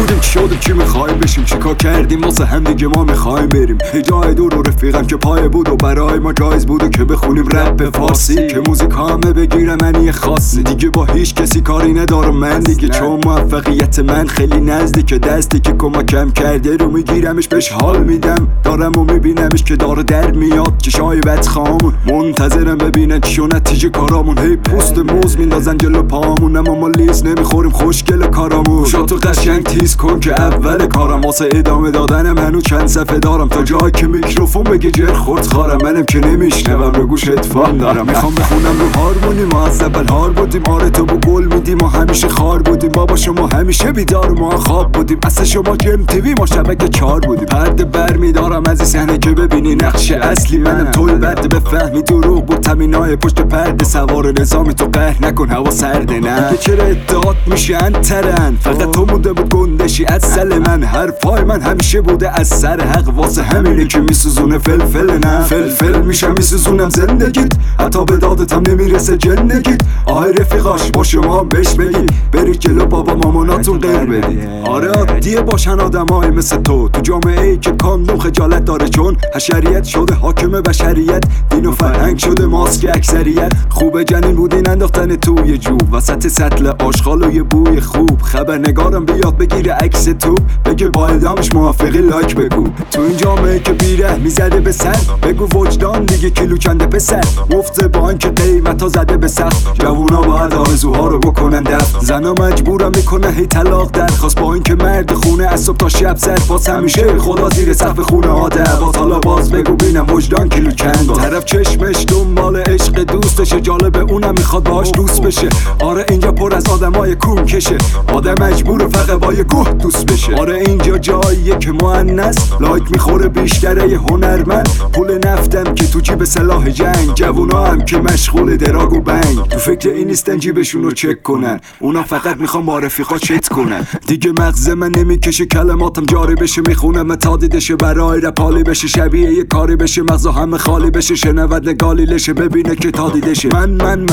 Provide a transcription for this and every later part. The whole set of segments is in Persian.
بودیم چی شدیم چی میخوایم بشیم چیکار کردیم واسه هم دیگه ما میخوایم بریم جای دور و رفیقم که پای بود و برای ما جایز بود و که بخونیم رپ فارسی که موزیک همه بگیره منی خاصی دیگه با هیچ کسی کاری ندارم من دیگه چون موفقیت من خیلی نزدیک دستی که کمکم کرده رو میگیرمش بهش حال میدم دارم و میبینمش که داره در میاد که شایبت خامون منتظرم ببینن چی و نتیجه کارامون هی پوست موز میندازن جلو پامون اما ما لیز نمیخوریم خوشگل کارامون شاتو قشنگ تیز کن که اول کارم واسه ادامه دادنم هنو چند صفحه دارم تا جایی که میکروفون بگه جر خورد خارم منم که نمیشنوم رو گوش اتفاق دارم میخوام بخونم رو هارمونی ما از اول هار بودیم آره تو با گل میدیم ما همیشه خار بودیم بابا شما همیشه بیدار ما خواب بودیم اصلا شما جم تیوی ما شبکه 4 بودیم پرده بر میدارم از این صحنه که ببینی نقش اصلی منم توی بعد بفهمی دروغ بود تمینای پشت پرده سوار نظامی تو قهر نکن هوا سرده نه دیگه چرا ادعات میشن ترن فقط تو مونده بود گندشی از سل من حرفای من همیشه بوده از سر حق واسه همینه که میسوزونه فلفل نه فلفل میشم میسوزونم زندگیت حتی به دادتم نمیرسه جندگیت آهای رفیقاش با شما بهش بگی برید جلو بابا ماماناتون غیر بدی آره عادیه باشن آدمای مثل تو جامعه ای که کاندوم خجالت داره چون حشریت شده حاکم بشریت دین و فرهنگ شده ماسک اکثریت خوبه جنین بودین انداختن توی جوب وسط سطل آشغال و یه بوی خوب خبرنگارم بیاد بگیره عکس تو بگه با اعدامش موافقی لایک بگو تو این جامعه که بیره میزده به سر بگو وجدان دیگه کیلو کنده پسر مفت بانک قیمتا زده به سقف جوونا باید آرزوها رو بکنن دفع زنا مجبورم میکنه هی طلاق درخواست با اینکه مرد خونه از صبح تا شب زد باز همیشه خدا زیر سقف خونه آدبات حالا باز بگو بینم وجدان کیلو کند طرف چشمش دنبال عشق دوستشه جالبه اونم میخواد باش دوست بشه آره اینجا پر از آدمای کون کشه آدم مجبور فقط با یه گوه دوست بشه آره اینجا جاییه که مؤنث لایک میخوره بیشتره یه هنرمند پول نفتم که تو جیب سلاح جنگ جوونا هم که مشغول دراگ و بنگ تو فکر این نیستن جیبشون رو چک کنن اونا فقط میخوان با رفیقا چت کنن دیگه مغز من نمیکشه کلماتم جاری بشه میخونم تا دیدشه برای رپالی بشه شبیه یه کاری بشه مغزا همه خالی بشه شنود نگالی لشه ببینه که تا دیدشه من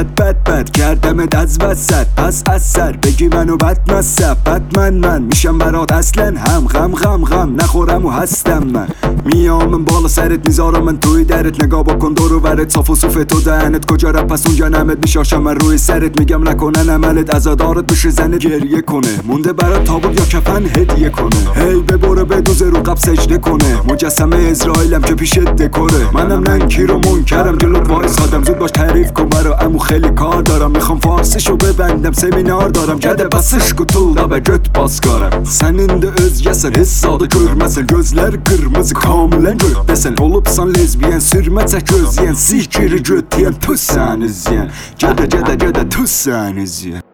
بد کردم از وسط پس از سر بگی منو بد نصب بد من میشم برات اصلا هم غم نخورم و هستم من میام بالا سرت میذارم من توی درت نگاه بکن دور و برت صاف و صوف تو دهنت کجا رپ پس اونجا نمت میشاشم من روی سرت میگم نکنن عملت عزادارت بشه زنت گریه کنه مونده برات تابوت یا کفن هدیه کنه هی ببره بدوزه رو قب سجده کنه مجسمه اسرائیلم که پیش دکوره منم ننکیر و منکرم جلوت وایسادم زود باش تعریف kon برا امو خیلی کار دارم میخوام فارسیشو ببندم seminer دارم gede basış kutulda ve göt baskarım senin de özgesin hissada görmesin gözler kırmızı kamilen gökdesin olupsan lezbiyen sürmete göz yiyen sikiri göt yiyen tüsseniz yiyen gede tüsseniz yiyen